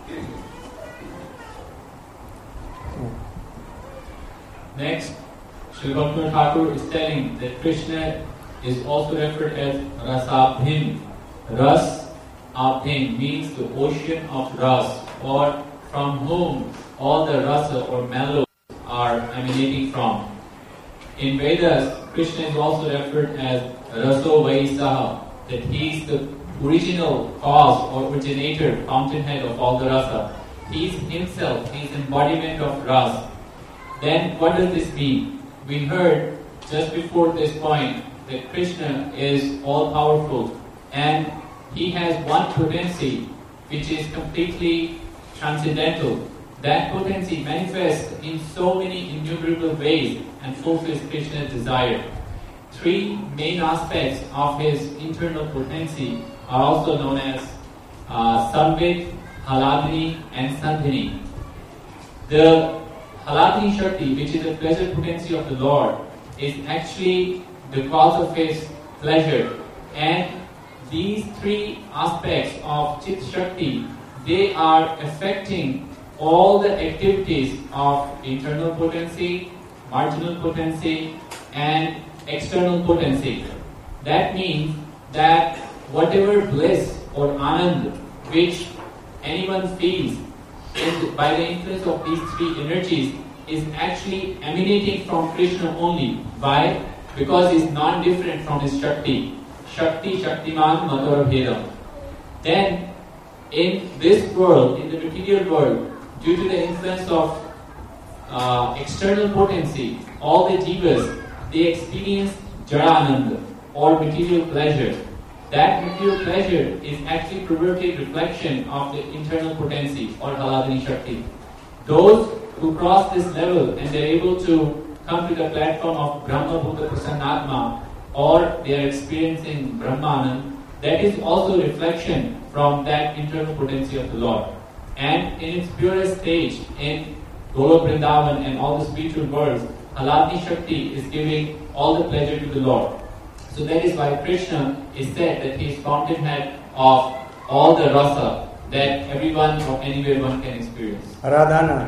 S5: Next, Sri Bhaktivinoda Thakur is telling that Krishna is also referred as Rasabhin. Ras Abhin means the ocean of ras, or from whom all the rasa or mellows are emanating from. In Vedas, Krishna is also referred as Raso Vaisaha, that he is the original cause or originator, fountainhead of all the rasa. He is himself, he is embodiment of ras. Then what does this mean? We heard just before this point that Krishna is all-powerful and he has one potency which is completely transcendental. That potency manifests in so many innumerable ways and fulfills Krishna's desire. Three main aspects of his internal potency are also known as uh, Sarvit, Haladini and Sandhini. The Haladini Shakti, which is the pleasure potency of the Lord, is actually the cause of his pleasure. And these three aspects of Chit Shakti, they are affecting all the activities of internal potency, marginal potency, and external potency. That means that whatever bliss or anand which anyone feels in, by the influence of these three energies is actually emanating from Krishna only. Why? Because he is non-different from his Shakti. Shakti, Shaktiman, Madhura Bhedam. Then, in this world, in the material world, due to the influence of uh, external potency, all the jivas, they experience Jarananda or material pleasure. That material pleasure is actually perverted reflection of the internal potency or Haladini Shakti. Those who cross this level and they're able to come to the platform of Brahma Bhuta Prasannatma, or they are experiencing Brahmanand, that is also a reflection from that internal potency of the Lord. And in its purest stage, in Golok Vrindavan and all the spiritual worlds, Haladini Shakti is giving all the pleasure to the Lord. So that is why Krishna is said that he is fountainhead of all the rasa that everyone or anywhere one can experience.
S2: Aradhana,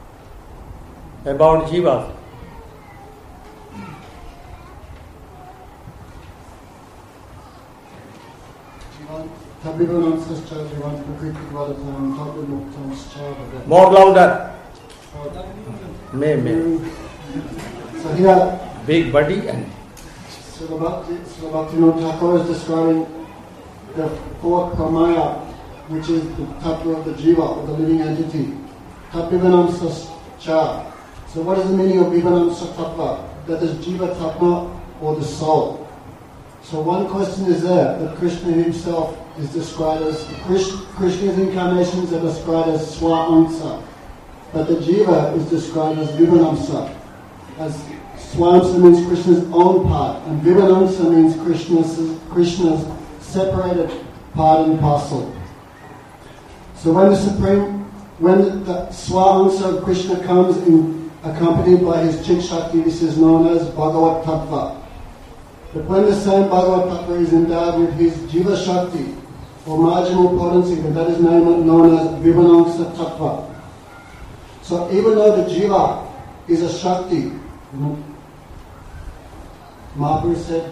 S2: about Jiva. More louder. May, may.
S9: So here,
S2: big body and.
S9: Srila Bhaktivinoda Thakur is describing the fourth pramaya, which is the tattva of the jiva, of the living entity. Tattvivanam sascha. So what is the meaning of vivanam sattva? That is jiva tattva or the soul. So one question is there, that Krishna himself is described as, Krishna, Krishna's incarnations are described as swa-amsa, but the jiva is described as vivanamsa. As Swamsa means Krishna's own part, and Vivanamsa means Krishna's, Krishna's separated part and parcel. So when the Supreme, when the, the Swa-amsa of Krishna comes in, accompanied by his Chit Shakti, this is known as Bhagavat Tattva. But when the same Bhagavat Tattva is endowed with his Jiva Shakti, or marginal potency, then that is known, known as Vivanamsa Tattva. So even though the Jiva is a Shakti, Mahaprabhu said,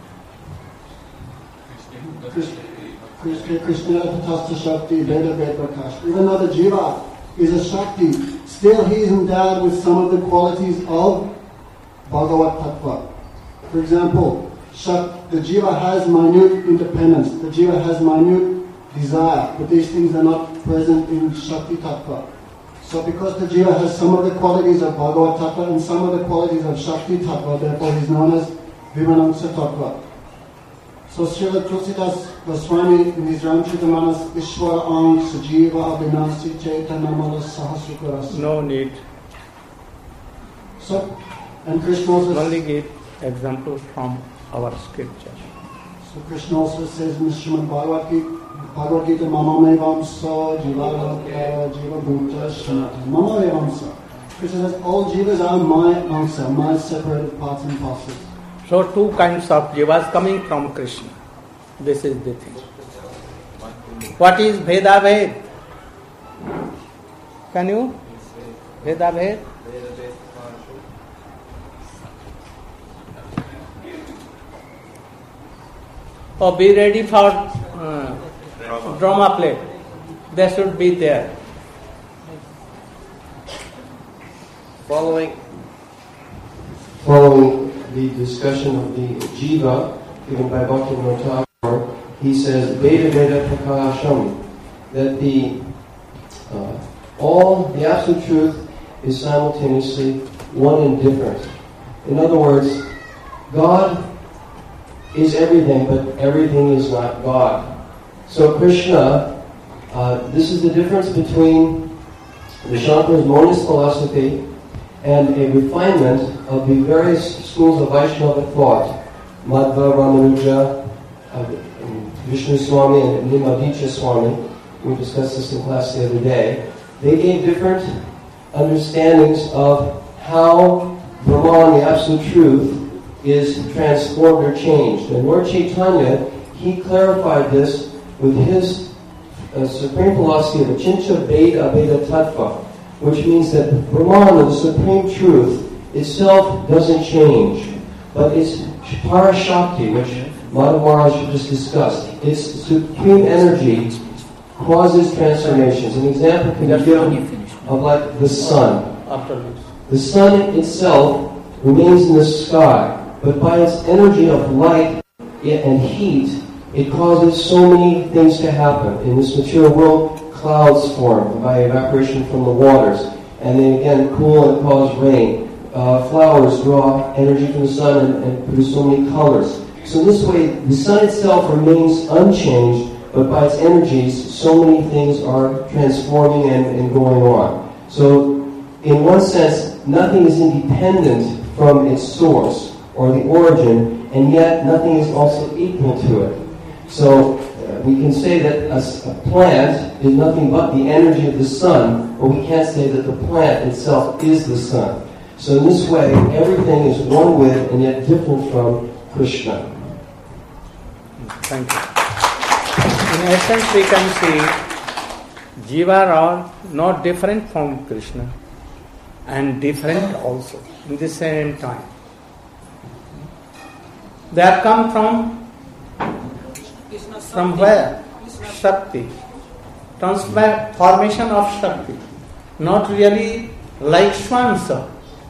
S9: Krishna Krishna Tatastha Shakti Veda Veda Prakash. Even though the Jiva is a Shakti, still he is endowed with some of the qualities of Bhagavat Tattva. For example, the Jiva has minute independence, the Jiva has minute desire, but these things are not present in Shakti Tattva. So because the Jiva has some of the qualities of Bhagavat Tattva and some of the qualities of Shakti Tattva, therefore he is known as Vivanamsa Tattva. So Srila Tulsidas Goswami in his Ramcharitamanas Ishwara Ang Sajiva Abhinasi Chaitanamala Sahasrikaras.
S2: No need.
S9: So, and Krishna also
S2: only give examples from our scripture.
S9: So Krishna also says in Srimad Bhagavad Gita, Bhagavad Gita, Mama Mevamsa Jiva Jiva Bhuta Shanata. Mama Mevamsa. Krishna says all jivas are my amsa, my separated parts and parcels.
S2: So two kinds of jivas coming from Krishna. This is the thing. What is Veda Ved? Can you? Veda Ved? Oh, be ready for uh, drama. drama play. They should be there.
S10: Following, following the discussion of the Jiva given by Bhaktivinoda Thakur, he says, Veda Veda Prakasham, that the uh, all the absolute truth is simultaneously one and different. In other words, God is everything, but everything is not God. So Krishna, uh, this is the difference between the Shankara's monist philosophy and a refinement of the various schools of Vaishnava thought, Madhva, Ramanuja, uh, Vishnu Swami, and Nimaditya Swami. We discussed this in class the other day. They gave different understandings of how Brahman, the absolute truth, is transformed or changed. And Lord Chaitanya, he clarified this with his a supreme philosophy of Achincha Veda Veda Tattva, which means that Brahman, the supreme truth, itself doesn't change, but it's Parashakti, which Madhav Maharaj just discussed. Its supreme energy causes transformations. An example can be given of like the sun. The sun itself remains in the sky, but by its energy of light and heat, it causes so many things to happen. In this material world, clouds form by evaporation from the waters, and they again cool and cause rain. Uh, flowers draw energy from the sun and, and produce so many colors. So in this way, the sun itself remains unchanged, but by its energies, so many things are transforming and, and going on. So, in one sense, nothing is independent from its source or the origin, and yet nothing is also equal to it. So, uh, we can say that a, a plant is nothing but the energy of the sun, but we can't say that the plant itself is the sun. So in this way, everything is one with and yet different from Krishna.
S2: Thank you. In essence, we can see Jiva are not different from Krishna and different also in the same time. They have come from from where? Shakti. Transformation of Shakti. Not really like Swansa.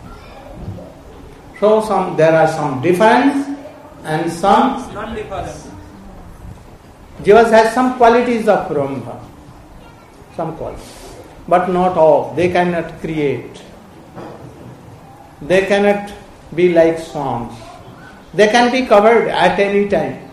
S2: So some there are some difference and some
S3: non-difference.
S2: Jivas has some qualities of Brahma, some qualities, but not all. They cannot create. They cannot be like swans. They can be covered at any time.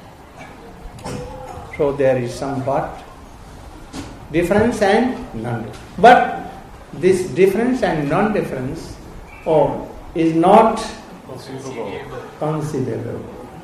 S2: So there is some but difference and non-difference. But this difference and non-difference oh, is not conceivable. conceivable.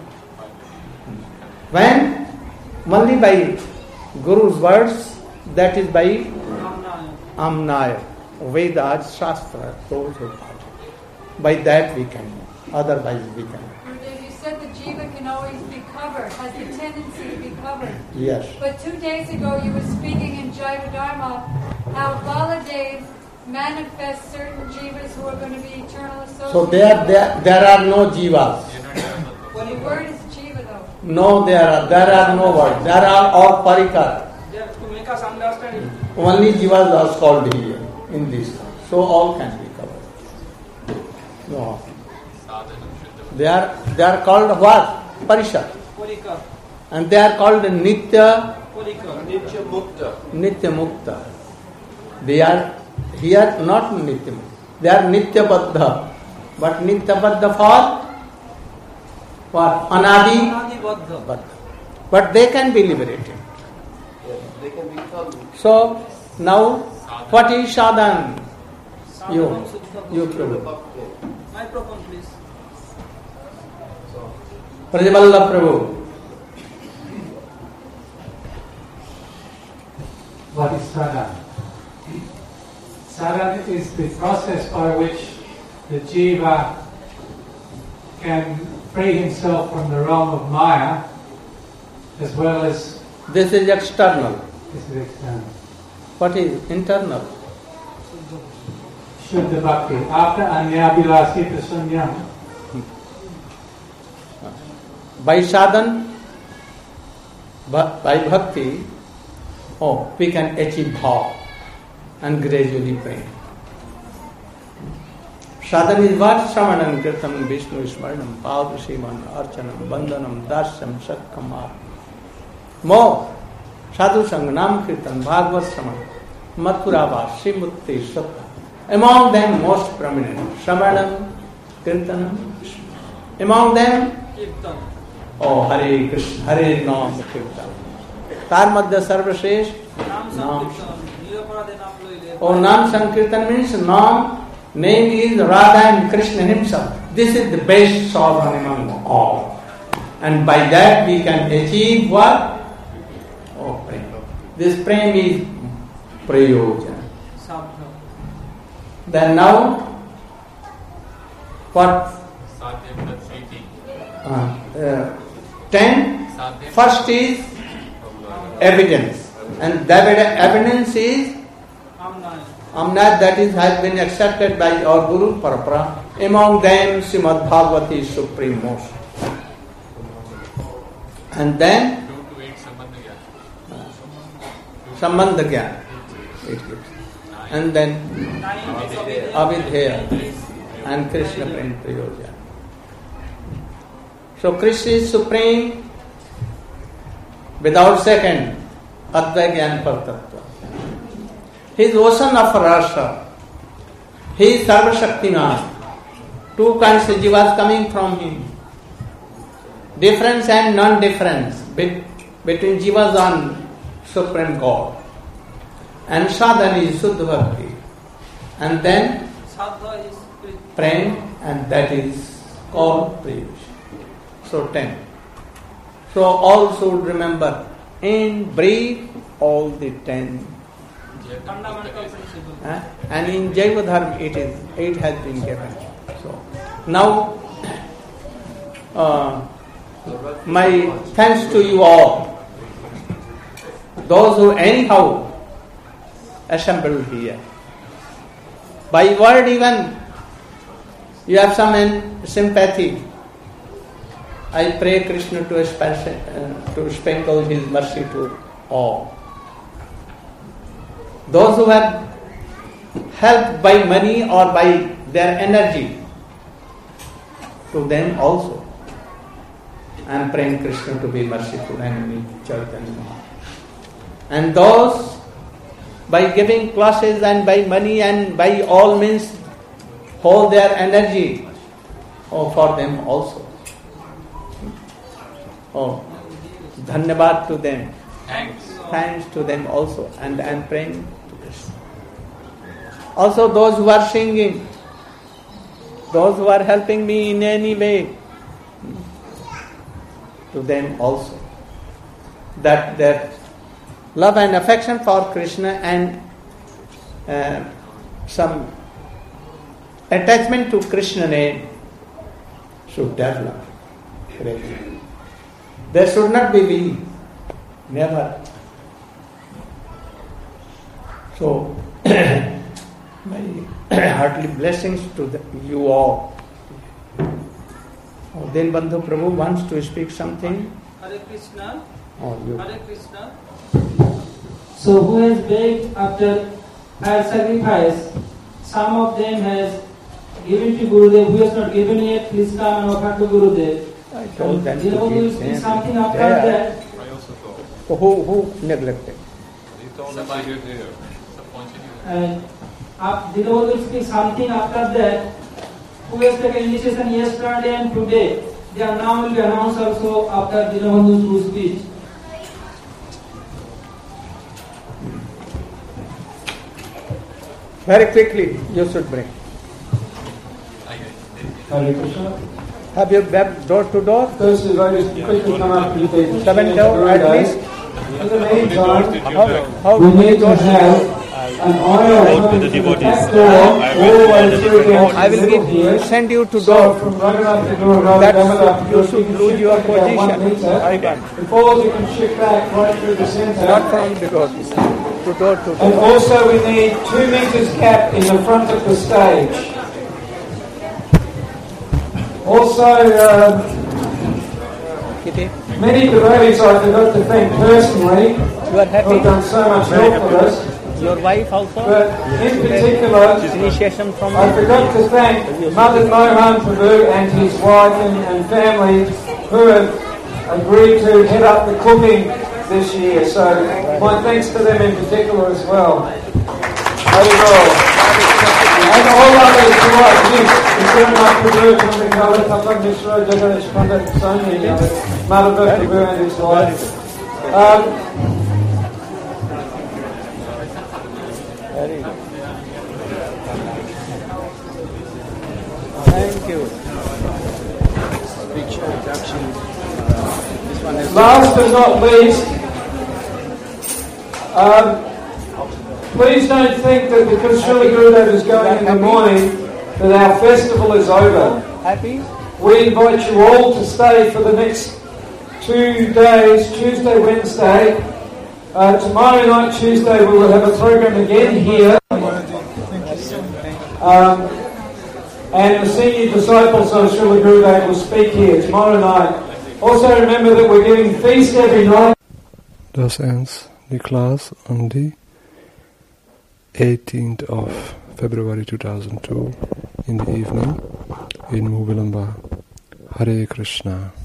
S2: When only by Guru's words, that is by Amnaya, Vedas, Shastra, those who taught it. By that we can know. Otherwise we cannot.
S6: Gurudev, you said the jiva can always be covered, has the tendency to be covered.
S2: Yes.
S6: But two days ago you were speaking in Jaiva Dharma how Baladev manifests certain jivas who are going to be eternal associates.
S2: So there, there, there are no jivas.
S6: Well, the word is jiva though.
S2: No, there are there are no words. There are all parikar.
S3: To make us understand it.
S2: Only jivas are called here in this. So all can be covered. No. They are they are called what? Parishad.
S3: Parikar.
S2: And they are called Nitya
S3: Parikar.
S7: Nitya Mukta.
S2: Nitya Mukta. They are here not Nitya Mukta. They are Nitya Baddha. But Nitya Baddha for what? Anadi
S3: Anadi Baddha.
S2: Baddha. But they can be liberated.
S10: Yes, they can become.
S2: So now what is sadhan? You,
S3: Sadhanam Suddha
S2: you
S3: Bhakti.
S2: Prabhu.
S3: Microphone please.
S2: Prajavallabh Prabhu.
S11: What is sadhana? Sadhana is the process by which the jiva can free himself from the realm of Maya, as well as
S2: This is external.
S11: this is external.
S2: What is internal?
S11: Shuddha Bhakti. After Anyabhilasita Sunyam,
S2: By sadhan, by bhakti, oh, we can achieve bhav and gradually pray. Sadhan is what? Shravanam, Kirtanam, Vishnu, Smaranam, Padushiman, Archanam, Bandhanam, Dasyam, Shakkam, More. Sadhu Sang, Nam Kirtan, Bhagavad Shraman, Mathurava, Srimukti, Satta. Among them most prominent, Shravanam, Kirtanam, among them,
S3: Kirtan.
S2: Oh, Hare Krishna, Hare Nam Kirtan. Tar Madhya Sarvashresh,
S3: Nam
S2: Nam.
S3: Sankirtan. Nilaparade Nam Loile.
S2: Oh, Nam Sankirtan means Nam, name is Radha and Krishna himself. This is the best sovereign among all. And by that we can achieve what? Oh, prema. This prema is prayojan.
S3: Sabha.
S2: Then now, what? Uh, uh, ten. First is evidence. And that evidence is Amnat, that is has been accepted by our Guru Parapara. Among them, Srimad Bhagavati is supreme most. And then Sambandha Gyan. And then Avidheya and Krishna Prem Prayojan. So Krishna is supreme without second. Advai Gyan Partattva. He is ocean of rasa. He is Sarva Shaktiman. Two kinds of jivas coming from him. Difference and non-difference between jivas and Supreme God. And sadhana is Suddha Bhakti. And then prem, and that is called Prayush. So ten. So all should remember in brief all the ten. Uh, and in Jaiva Dharma it is it has been given. So now uh, my thanks to you all, those who anyhow assembled here. By word even you have some sympathy. I pray Krishna to, sp- uh, to sprinkle His mercy to all. Those who have helped by money or by their energy, to them also. I am praying Krishna to be merciful and in church and all. And those by giving classes and by money and by all means hold their energy, oh, for them also. Oh, dhanyavad to them. Thanks. Thanks to them also. And I am praying to this. Also those who are singing, those who are helping me in any way, to them also. That their love and affection for Krishna and uh, some attachment to Krishna name should develop. There should not be we. Never. So, my heartily blessings to the, you all. Oh, then Bandhu Prabhu wants to speak something.
S3: Hare Krishna.
S2: Oh, you.
S3: Hare Krishna. So who has begged after fire sacrifice? Some of them has given to Gurudev. Who has not given yet, please come and offer to Gurudev.
S2: I told them to give them.
S3: Something after
S2: There.
S3: that.
S4: I also thought.
S2: So who, who neglected?
S4: He told us to give here.
S3: And uh, Dinabandhu will speak something after that. Who has taken initiation yesterday and today? Their name will be announced also after Dinabandhu's speech.
S2: Very quickly, you should bring.
S1: Hare Krishna.
S2: Have you wept door to door?
S1: First, the voters quickly come up to the people.
S2: Seven door at least.
S1: In the meantime,
S2: How, how
S1: we
S2: many
S1: need to
S2: doors?
S1: have an aisle coming to the back door, all the way through down to
S2: I
S1: the
S2: will
S1: middle
S2: give,
S1: here.
S2: send you to
S1: So
S2: door.
S1: from Raghunath to Guru
S2: That
S1: Raghunath
S2: you should lose your position. I can't.
S1: The balls you can shift back right through the centre.
S2: Not from the door. To door to
S1: And
S2: door.
S1: also we need two metres gap in the front of the stage. Also, uh,
S2: Kitty,
S1: many devotees I forgot to thank personally
S2: you are
S1: who have
S2: happy?
S1: done so much help for us.
S2: Your wife also?
S1: But in particular,
S2: Initiation from
S1: I forgot to thank Mother Mohan Prabhu and his wife and, and family who have agreed to head up the cooking this year. So my thanks to them in particular as well. Overall. And all others who are here, Mother Prabhu, Mother Papa Mishra, Jagadish Pandit, so many others, Mother Prabhu and his wife. Um,
S2: Very good. Thank you. This one is
S1: Last but not least, um, please don't think that because Srila Gurudev is going in the morning that our festival is over.
S2: happy?
S1: We invite you all to stay for the next two days, Tuesday, Wednesday, Uh, tomorrow night, Tuesday, we will have a program again here. Um, and the senior disciples of Srila Gurudev will speak here tomorrow night. Also remember that we're giving feast every night.
S12: Thus ends the class on the eighteenth of February two thousand two in the evening in Muvilamba. Hare Krishna.